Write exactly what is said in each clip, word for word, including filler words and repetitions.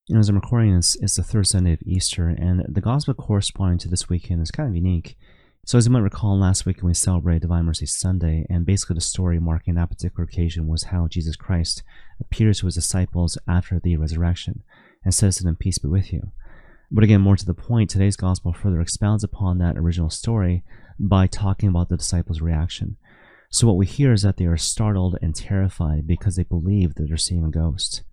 You know, as I'm recording this, it's the third Sunday of Easter, and the gospel corresponding to this weekend is kind of unique. So, as you might recall, last weekend we celebrated Divine Mercy Sunday, and basically the story marking that particular occasion was how Jesus Christ appears to his disciples after the resurrection and says to them, "Peace be with you." But again, more to the point, today's gospel further expounds upon that original story by talking about the disciples' reaction. So, what we hear is that they are startled and terrified because they believe that they're seeing a ghost.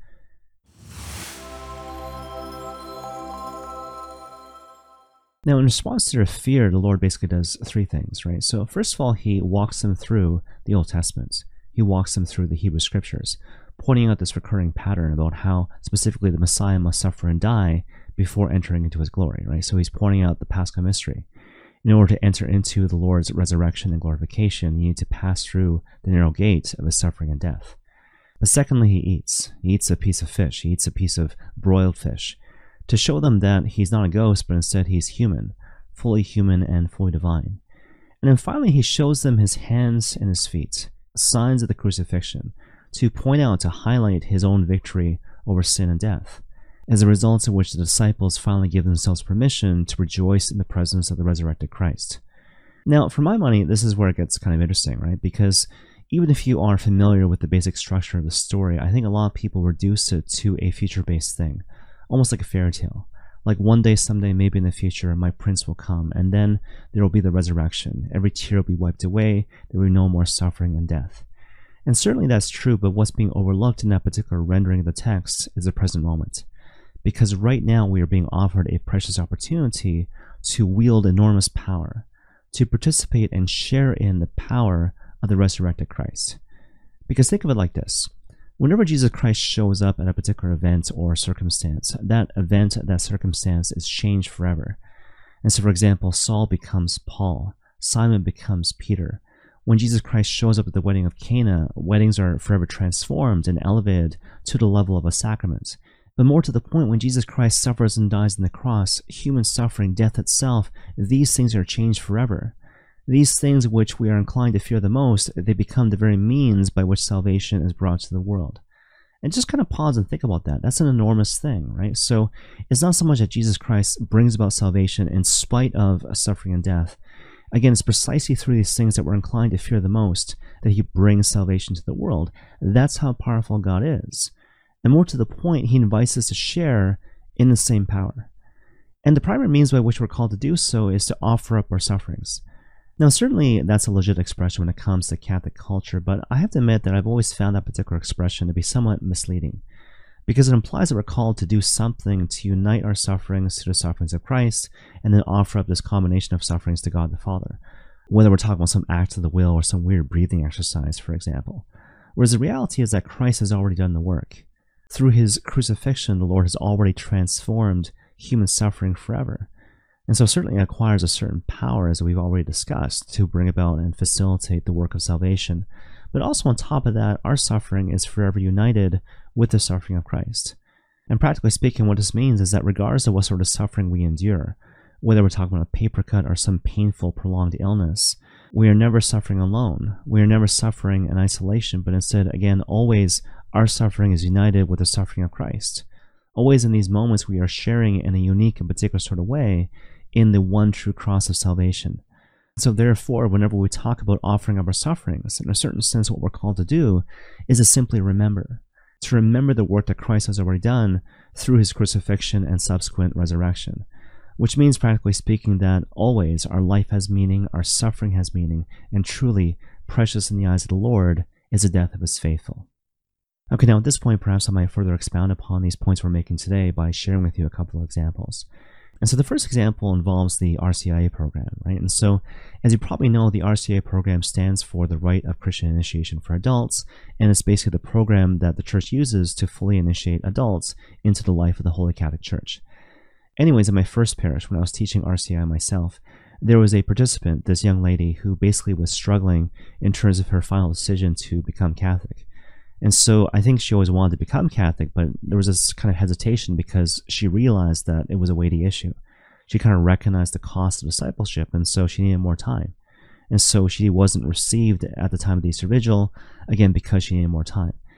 Now, in response to their fear, the Lord basically does three things, right? So, first of all, he walks them through the Old Testament. He walks them through the Hebrew Scriptures, pointing out this recurring pattern about how specifically the Messiah must suffer and die before entering into his glory, right? So he's pointing out the Paschal mystery. In order to enter into the Lord's resurrection and glorification, you need to pass through the narrow gate of his suffering and death. But secondly, he eats. He eats a piece of fish. He eats a piece of broiled fish, to show them that he's not a ghost, but instead he's human, fully human and fully divine. And then finally, he shows them his hands and his feet, signs of the crucifixion, to point out, to highlight his own victory over sin and death, as a result of which the disciples finally give themselves permission to rejoice in the presence of the resurrected Christ. Now, for my money, this is where it gets kind of interesting, right? Because even if you are familiar with the basic structure of the story, I think a lot of people reduce it to a future-based thing, almost like a fairy tale. Like one day, someday, maybe in the future, my prince will come, and then there will be the resurrection. Every tear will be wiped away. There will be no more suffering and death. And certainly that's true, but what's being overlooked in that particular rendering of the text is the present moment. Because right now we are being offered a precious opportunity to wield enormous power, to participate and share in the power of the resurrected Christ. Because think of it like this. Whenever Jesus Christ shows up at a particular event or circumstance, that event, that circumstance is changed forever. And so, for example, Saul becomes Paul, Simon becomes Peter. When Jesus Christ shows up at the wedding of Cana, weddings are forever transformed and elevated to the level of a sacrament. But more to the point, when Jesus Christ suffers and dies on the cross, human suffering, death itself, these things are changed forever. These things which we are inclined to fear the most, they become the very means by which salvation is brought to the world. And just kind of pause and think about that. That's an enormous thing, right? So it's not so much that Jesus Christ brings about salvation in spite of suffering and death. Again, it's precisely through these things that we're inclined to fear the most that he brings salvation to the world. That's how powerful God is. And more to the point, he invites us to share in the same power. And the primary means by which we're called to do so is to offer up our sufferings. Now, certainly that's a legit expression when it comes to Catholic culture, but I have to admit that I've always found that particular expression to be somewhat misleading, because it implies that we're called to do something to unite our sufferings to the sufferings of Christ, and then offer up this combination of sufferings to God the Father, whether we're talking about some act of the will or some weird breathing exercise, for example. Whereas the reality is that Christ has already done the work. Through his crucifixion, the Lord has already transformed human suffering forever. And so certainly it acquires a certain power, as we've already discussed, to bring about and facilitate the work of salvation. But also on top of that, our suffering is forever united with the suffering of Christ. And practically speaking, what this means is that regardless of what sort of suffering we endure, whether we're talking about a paper cut or some painful, prolonged illness, we are never suffering alone. We are never suffering in isolation, but instead, again, always our suffering is united with the suffering of Christ. Always in these moments, we are sharing in a unique and particular sort of way in the one true cross of salvation. So therefore, whenever we talk about offering up our sufferings, in a certain sense, what we're called to do is to simply remember. To remember the work that Christ has already done through his crucifixion and subsequent resurrection. Which means, practically speaking, that always our life has meaning, our suffering has meaning, and truly precious in the eyes of the Lord is the death of his faithful. Okay, now at this point, perhaps I might further expound upon these points we're making today by sharing with you a couple of examples. And so the first example involves the R C I A program, right? And so, as you probably know, the R C I A program stands for the Rite of Christian Initiation for Adults, and it's basically the program that the church uses to fully initiate adults into the life of the Holy Catholic Church. Anyways, in my first parish, when I was teaching R C I A myself, there was a participant, this young lady, who basically was struggling in terms of her final decision to become Catholic. And so I think she always wanted to become Catholic, but there was this kind of hesitation because she realized that it was a weighty issue. She kind of recognized the cost of discipleship, and so she needed more time. And so she wasn't received at the time of the Easter Vigil, again, because she needed more time.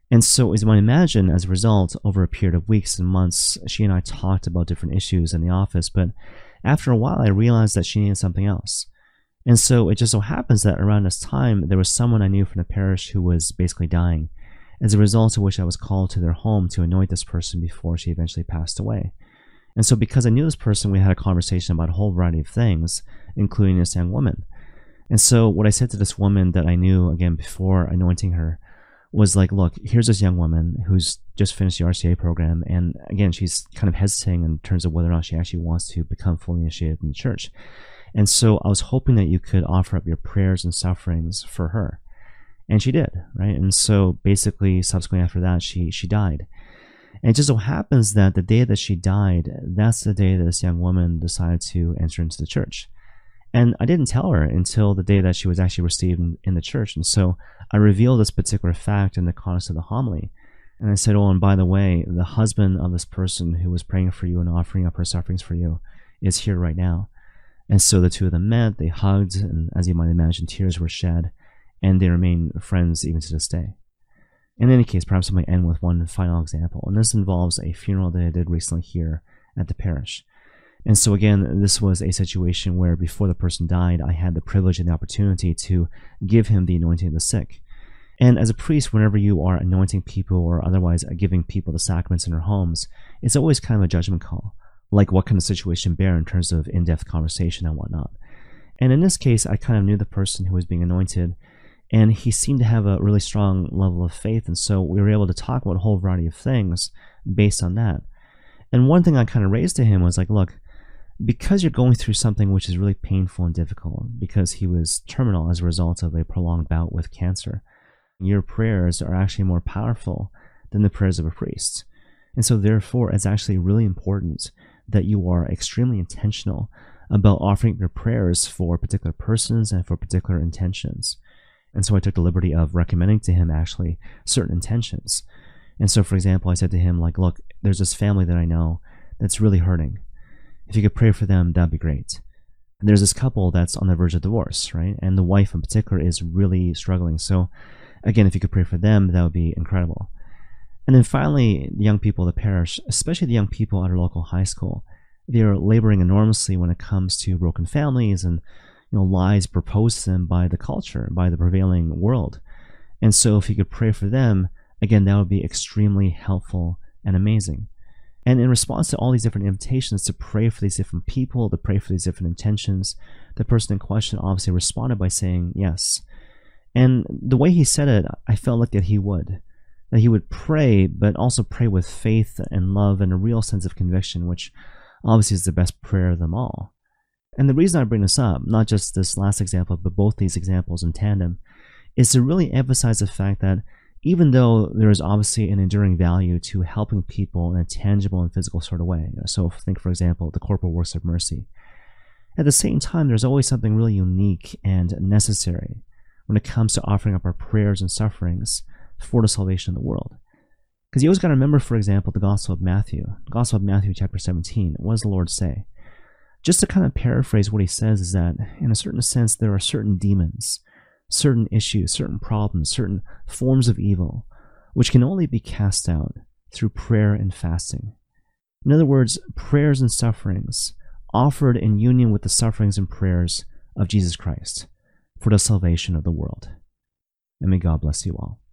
And so, as you might imagine, as a result, over a period of weeks and months, she and I talked about different issues in the office. But after a while, I realized that she needed something else. And so it just so happens that around this time, there was someone I knew from the parish who was basically dying, as a result of which I was called to their home to anoint this person before she eventually passed away. And so because I knew this person, we had a conversation about a whole variety of things, including this young woman. And so what I said to this woman that I knew, again, before anointing her, was like, look, here's this young woman who's just finished the R C A program, and again, she's kind of hesitating in terms of whether or not she actually wants to become fully initiated in the church. And so I was hoping that you could offer up your prayers and sufferings for her. And she did, right? And so basically, subsequently after that, she she died. And it just so happens that the day that she died, that's the day that this young woman decided to enter into the church. And I didn't tell her until the day that she was actually received in, in the church. And so I revealed this particular fact in the context of the homily. And I said, oh, and by the way, the husband of this person who was praying for you and offering up her sufferings for you is here right now. And so the two of them met, they hugged, and as you might imagine, tears were shed, and they remain friends even to this day. In any case, perhaps I might end with one final example. And this involves a funeral that I did recently here at the parish. And so again, this was a situation where before the person died, I had the privilege and the opportunity to give him the anointing of the sick. And as a priest, whenever you are anointing people or otherwise giving people the sacraments in their homes, it's always kind of a judgment call, like what kind of situation bear in terms of in-depth conversation and whatnot. And in this case, I kind of knew the person who was being anointed, and he seemed to have a really strong level of faith, and so we were able to talk about a whole variety of things based on that. And one thing I kind of raised to him was like, look, because you're going through something which is really painful and difficult, because he was terminal as a result of a prolonged bout with cancer, your prayers are actually more powerful than the prayers of a priest. And so therefore, it's actually really important that you are extremely intentional about offering your prayers for particular persons and for particular intentions. And so I took the liberty of recommending to him actually certain intentions. And so, for example, I said to him, like, look, there's this family that I know that's really hurting. If you could pray for them, that'd be great. And there's this couple that's on the verge of divorce, right? And the wife in particular is really struggling. So again, if you could pray for them, that would be incredible. And then finally, the young people of the parish, especially the young people at our local high school, they are laboring enormously when it comes to broken families and, you know, lies proposed to them by the culture, by the prevailing world. And so if you could pray for them, again, that would be extremely helpful and amazing. And in response to all these different invitations to pray for these different people, to pray for these different intentions, the person in question obviously responded by saying yes. And the way he said it, I felt like that he would. That he would pray, but also pray with faith and love and a real sense of conviction, which obviously is the best prayer of them all. And the reason I bring this up, not just this last example, but both these examples in tandem, is to really emphasize the fact that even though there is obviously an enduring value to helping people in a tangible and physical sort of way, so think, for example, the corporal works of mercy, at the same time, there's always something really unique and necessary when it comes to offering up our prayers and sufferings for the salvation of the world. Because you always got to remember, for example, the Gospel of Matthew. The Gospel of Matthew, chapter seventeen. What does the Lord say? Just to kind of paraphrase what he says is that, in a certain sense, there are certain demons, certain issues, certain problems, certain forms of evil, which can only be cast out through prayer and fasting. In other words, prayers and sufferings offered in union with the sufferings and prayers of Jesus Christ for the salvation of the world. And may God bless you all.